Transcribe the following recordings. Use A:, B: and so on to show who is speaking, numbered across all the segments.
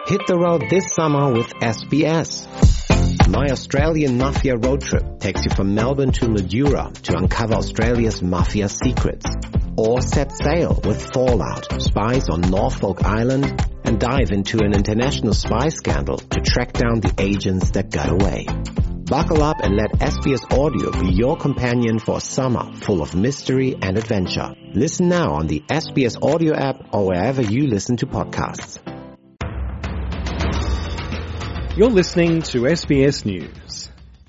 A: Hit the road this summer with SBS. My Australian Mafia road trip takes you from Melbourne to Mildura to uncover Australia's mafia secrets. Or set sail with Fallout, Spies on Norfolk Island, and dive into an international spy scandal to track down the agents that got away. Buckle up and let SBS Audio be your companion for a summer full of mystery and adventure. Listen now on the SBS Audio app or wherever you listen to podcasts.
B: You're listening to SBS News.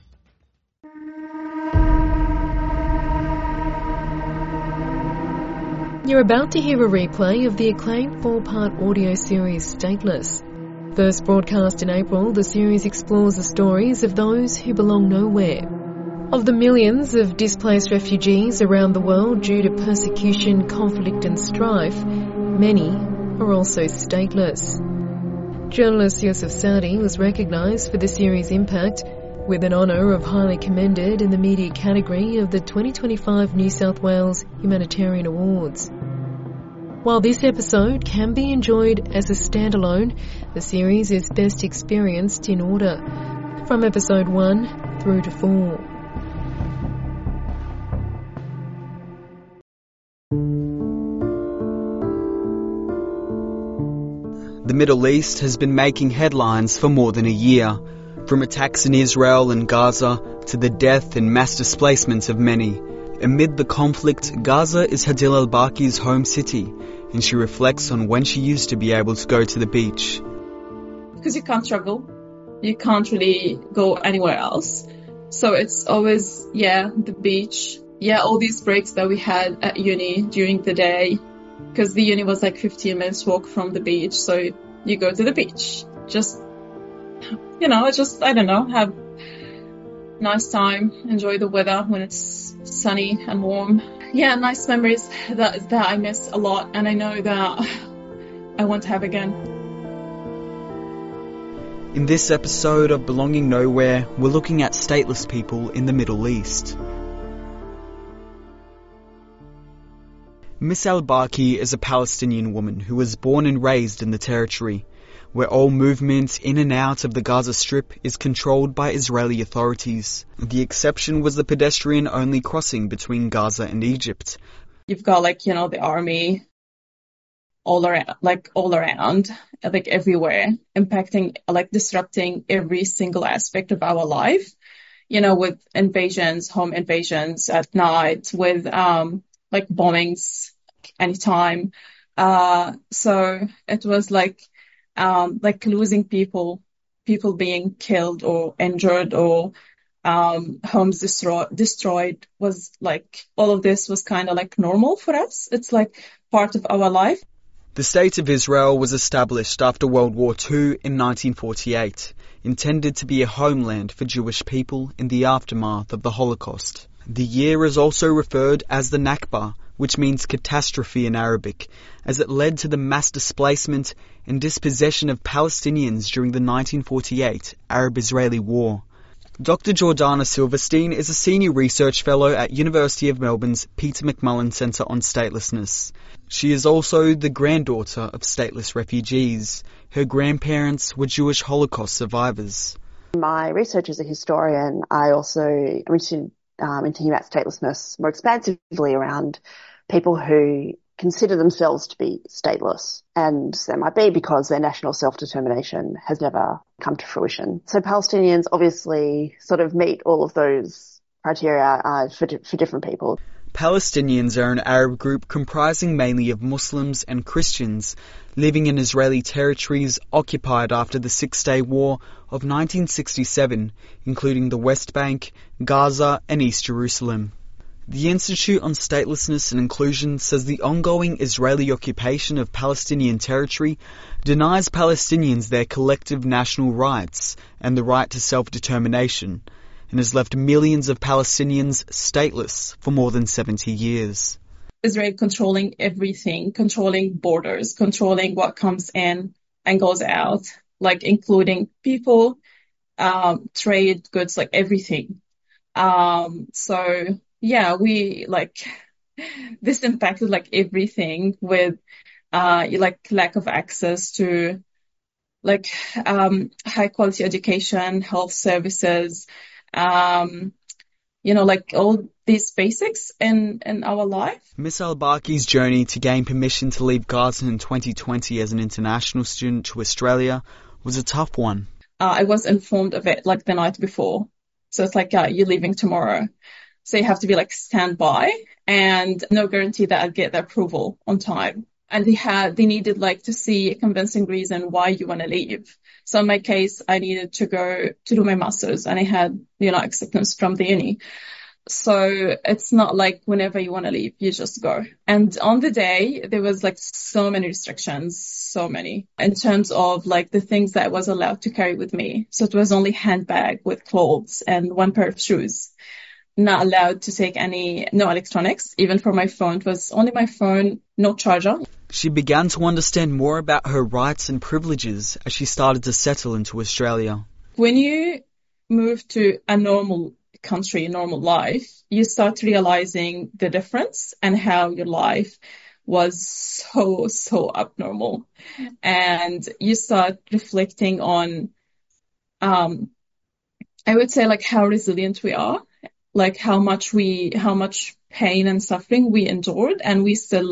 C: You're about to hear a replay of the acclaimed 4-part audio series Stateless. First broadcast in April, the series explores the stories of those who belong nowhere. Of the millions of displaced refugees around the world due to persecution, conflict and strife, many are also stateless. Journalist Yusuf Saadi was recognised for the series' impact with an honour of highly commended in the media category of the 2025 New South Wales Humanitarian Awards. While this episode can be enjoyed as a standalone, the series is best experienced in order, from episode 1 through to 4.
D: The Middle East has been making headlines for more than a year, from attacks in Israel and Gaza to the death and mass displacement of many. Amid the conflict, Gaza is Hadil al-Baki's home city, and she reflects on when she used to be able to go to the beach.
E: Because you can't travel, you can't really go anywhere else. So it's always, the beach. All these breaks that we had at uni during the day, because the uni was like 15 minutes walk from the beach. So you go to the beach, have nice time, enjoy the weather when it's sunny and warm. Nice memories that I miss a lot, and I know that I want to have again.
D: In this episode of Belonging Nowhere, we're looking at stateless people in the Middle East. Miss al-Baki is a Palestinian woman who was born and raised in the territory, where all movement in and out of the Gaza Strip is controlled by Israeli authorities. The exception was the pedestrian-only crossing between Gaza and Egypt.
E: You've got the army all around, everywhere, impacting, disrupting every single aspect of our life, with invasions, home invasions at night, with bombings anytime. So it was losing people being killed or injured, or homes destroyed was all of this was kind of normal for us. It's part of our life.
D: The State of Israel was established after World War II in 1948, intended to be a homeland for Jewish people in the aftermath of the Holocaust. The year is also referred as the Nakba, which means catastrophe in Arabic, as it led to the mass displacement and dispossession of Palestinians during the 1948 Arab-Israeli War. Dr. Jordana Silverstein is a senior research fellow at University of Melbourne's Peter McMullen Centre on Statelessness. She is also the granddaughter of stateless refugees. Her grandparents were Jewish Holocaust survivors.
F: My research as a historian, I also am interested in thinking about statelessness more expansively around people who consider themselves to be stateless, and that might be because their national self-determination has never come to fruition. So Palestinians obviously sort of meet all of those criteria for different people.
D: Palestinians are an Arab group comprising mainly of Muslims and Christians living in Israeli territories occupied after the Six-Day War of 1967, including the West Bank, Gaza and East Jerusalem. The Institute on Statelessness and Inclusion says the ongoing Israeli occupation of Palestinian territory denies Palestinians their collective national rights and the right to self-determination, and has left millions of Palestinians stateless for more than 70 years.
E: Israel controlling everything, controlling borders, controlling what comes in and goes out, including people, trade, goods, everything. We this impacted everything with lack of access to like high quality education, health services, like all these basics in our life.
D: Miss Al-Barki's journey to gain permission to leave Gaza in 2020 as an international student to Australia was a tough one.
E: I was informed of it like the night before. So it's like, you're leaving tomorrow. So you have to be like standby, and no guarantee that I'll get the approval on time. And they needed like to see a convincing reason why you want to leave. So in my case, I needed to go to do my master's, and I had, acceptance from the uni. So it's not like whenever you want to leave, you just go. And on the day, there was like so many restrictions, so many in terms of like the things that I was allowed to carry with me. So it was only handbag with clothes and one pair of shoes. Not allowed to take no electronics. Even for my phone, it was only my phone, no charger.
D: She began to understand more about her rights and privileges as she started to settle into Australia.
E: When you move to a normal country, normal life, you start realizing the difference and how your life was so abnormal. And you start reflecting on, I would say like how resilient we are, like how much pain and suffering we endured, and we still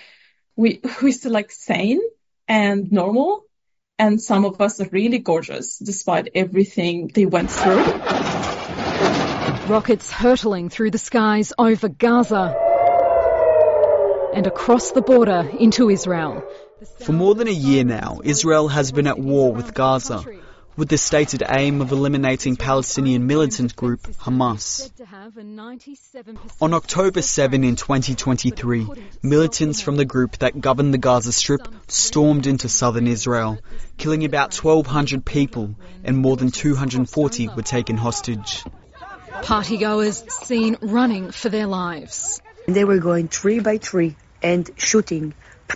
E: sane and normal. And some of us are really gorgeous despite everything they went through.
G: Rockets hurtling through the skies over Gaza and across the border into Israel.
D: For more than a year now, Israel has been at war with Gaza, with the stated aim of eliminating Palestinian militant group Hamas. On October 7 in 2023, militants from the group that governed the Gaza Strip stormed into southern Israel, killing about 1,200 people, and more than 240 were taken hostage.
G: Partygoers seen running for their lives.
H: They were going 3 by 3 and shooting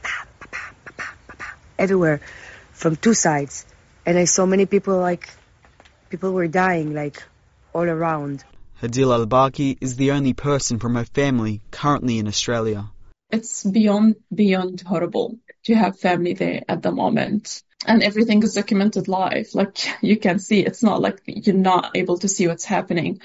H: everywhere from 2 sides. And I saw many people were dying all around.
D: Hadil Al-Barki is the only person from her family currently in Australia.
E: It's beyond horrible to have family there at the moment. And everything is documented live. Like you can see, it's not like you're not able to see what's happening.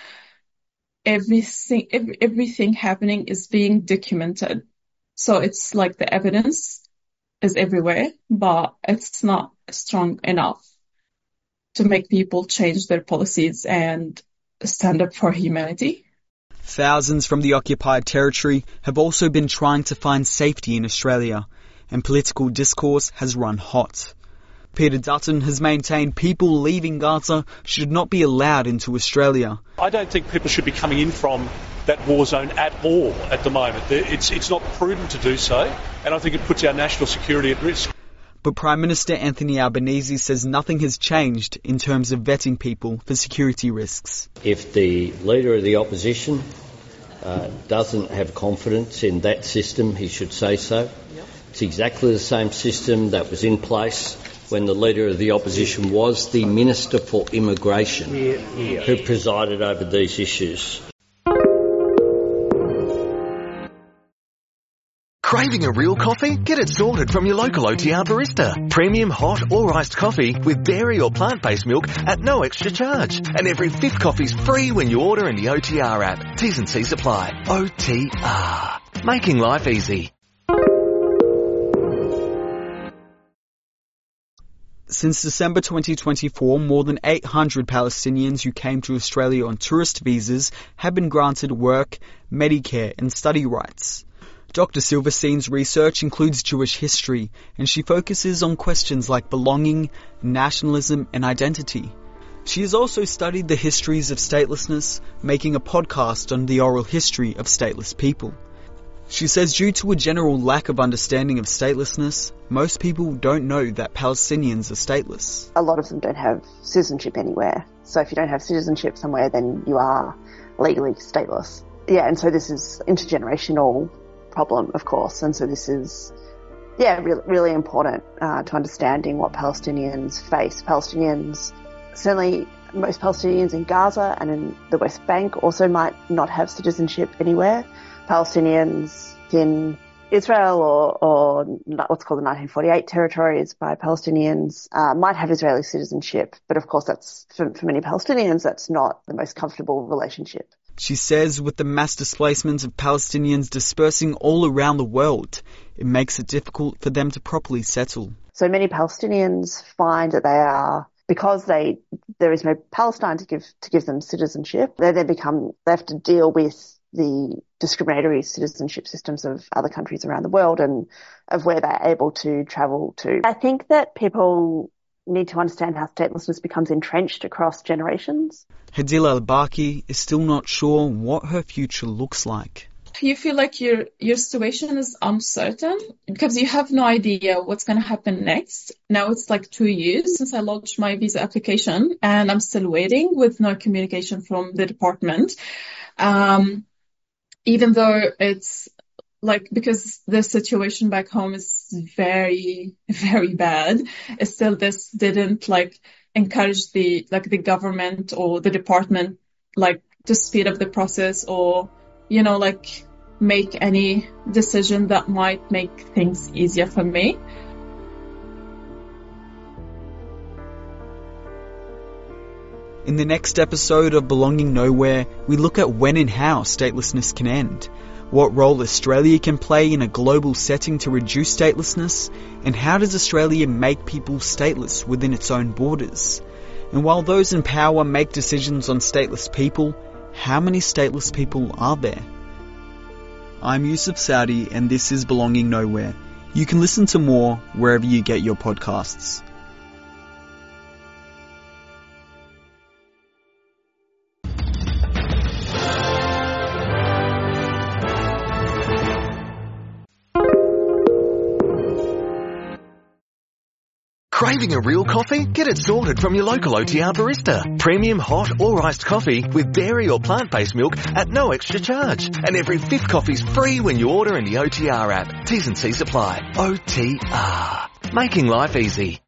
E: Everything happening is being documented. So it's like the evidence is everywhere, but it's not strong enough to make people change their policies and stand up for humanity.
D: Thousands from the occupied territory have also been trying to find safety in Australia, and political discourse has run hot. Peter Dutton has maintained people leaving Gaza should not be allowed into Australia.
I: I don't think people should be coming in from that war zone at all at the moment. It's not prudent to do so, and I think it puts our national security at risk.
D: But Prime Minister Anthony Albanese says nothing has changed in terms of vetting people for security risks.
J: If the Leader of the Opposition doesn't have confidence in that system, he should say so. It's exactly the same system that was in place when the Leader of the Opposition was the Minister for Immigration, who presided over these issues.
K: Craving a real coffee? Get it sorted from your local OTR barista. Premium hot or iced coffee with dairy or plant-based milk at no extra charge. And every 5th coffee's free when you order in the OTR app. T's and C's apply. OTR. Making life easy.
D: Since December 2024, more than 800 Palestinians who came to Australia on tourist visas have been granted work, Medicare and study rights. Dr. Silverstein's research includes Jewish history, and she focuses on questions like belonging, nationalism and identity. She has also studied the histories of statelessness, making a podcast on the oral history of stateless people. She says due to a general lack of understanding of statelessness, most people don't know that Palestinians are stateless.
F: A lot of them don't have citizenship anywhere. So if you don't have citizenship somewhere, then you are legally stateless. Yeah, and so this is intergenerational problem, of course. And so this is, really important to understanding what Palestinians face. Palestinians, certainly most Palestinians in Gaza and in the West Bank also might not have citizenship anywhere. Palestinians in Israel or what's called the 1948 territories by Palestinians might have Israeli citizenship, but of course that's for many Palestinians that's not the most comfortable relationship.
D: She says with the mass displacement of Palestinians dispersing all around the world, it makes it difficult for them to properly settle.
F: So many Palestinians find that they are, because there is no Palestine to give them citizenship, they have to deal with the discriminatory citizenship systems of other countries around the world and of where they're able to travel to. I think that people need to understand how statelessness becomes entrenched across generations.
D: Hadila Al-Baki is still not sure what her future looks like.
E: You feel like your situation is uncertain because you have no idea what's going to happen next. Now it's like 2 years since I launched my visa application and I'm still waiting with no communication from the department. Even though it's like, because the situation back home is very, very bad, still this didn't like encourage the government or the department like to speed up the process or, you know, like make any decision that might make things easier for me.
D: In the next episode of Belonging Nowhere, we look at when and how statelessness can end, what role Australia can play in a global setting to reduce statelessness, and how does Australia make people stateless within its own borders. And while those in power make decisions on stateless people, how many stateless people are there? I'm Yusuf Saudi and this is Belonging Nowhere. You can listen to more wherever you get your podcasts.
K: Craving a real coffee? Get it sorted from your local OTR barista. Premium hot or iced coffee with dairy or plant-based milk at no extra charge. And every 5th coffee's free when you order in the OTR app. T's and C's apply. OTR. Making life easy.